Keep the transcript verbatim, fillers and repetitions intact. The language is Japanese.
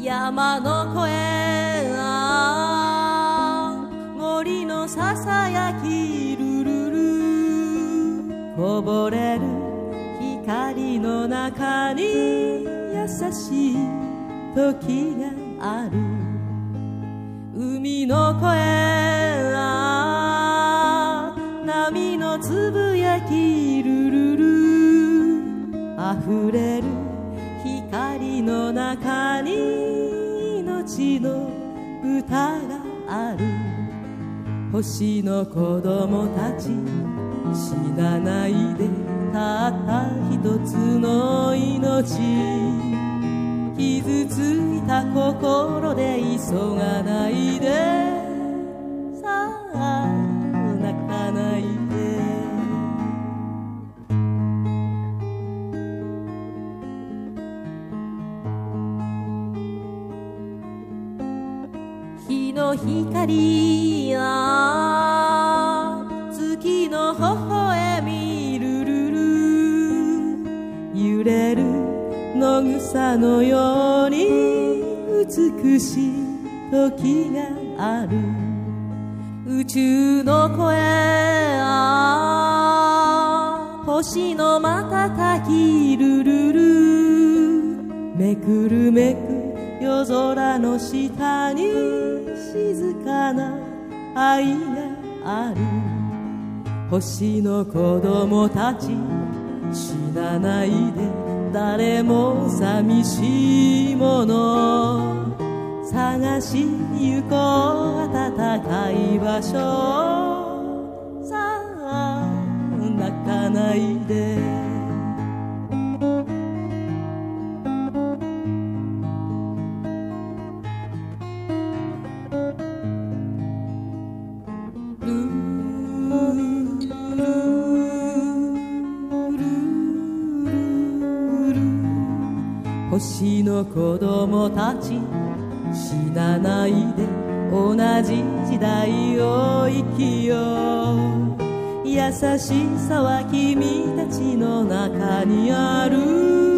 山の声が森のささやきルルルこぼれる光の中に優しい時がある海の声が波のつぶやきルルル溢れる光の中に命の歌がある星の子供たち死なないでたった一つの命傷ついた心で急がないでさあ泣かないで日の光や月の微笑みルルル揺れる野草のように美しい時がある宇宙の声や星の瞬きルルルめくるめく夜空の下に静かな愛がある星の子供たち死なないで誰も寂しいもの探し行こう暖かい場所さあ泣かないで星の子供たち死なないで同じ時代を生きよう優しさは君たちの中にある